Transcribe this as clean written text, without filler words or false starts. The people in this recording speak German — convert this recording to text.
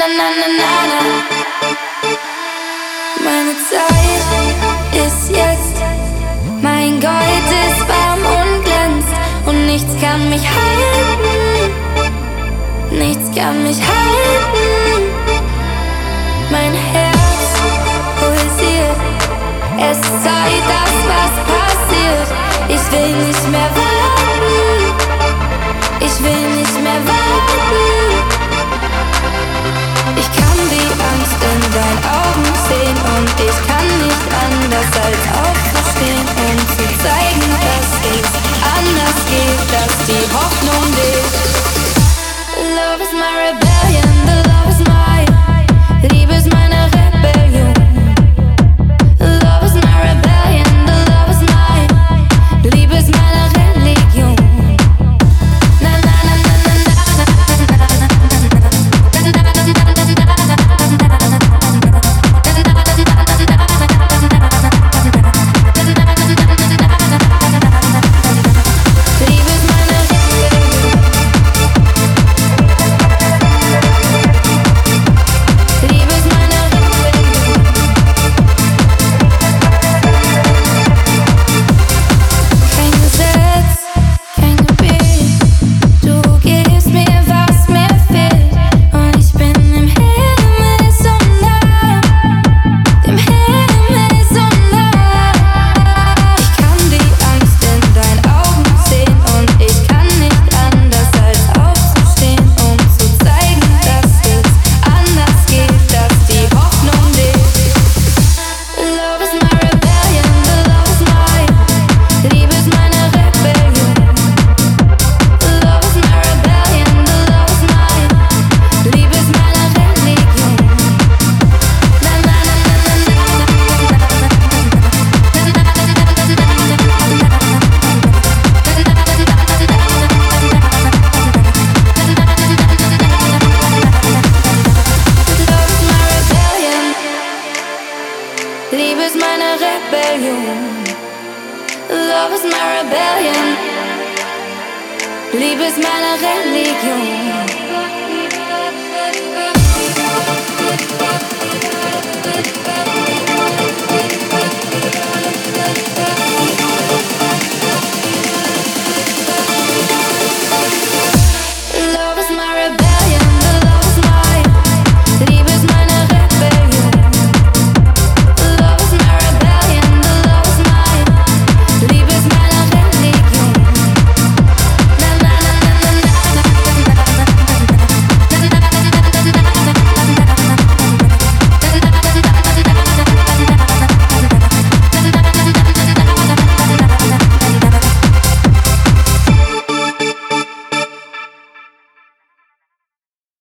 Meine Zeit ist jetzt, mein Gold ist warm und glänzt und nichts kann mich halten, nichts kann mich halten. Mein Herz pulsiert, es ist Zeit, dass was passiert. Ich will nicht mehr warten, ich will nicht mehr warten. Ich kann die Angst in deinen Augen sehen und ich kann nicht anders als aufzustehen und zu zeigen, dass es anders geht, dass die Hoffnung lebt. Love is my rebellion, the love is mine. Liebe ist meine Rebellion. Love is my rebellion, the love is mine. Liebe ist meine Religion. Na na na na na na na na na. Liebe ist meine Rebellion. Love is my rebellion. Liebe ist meine Religion.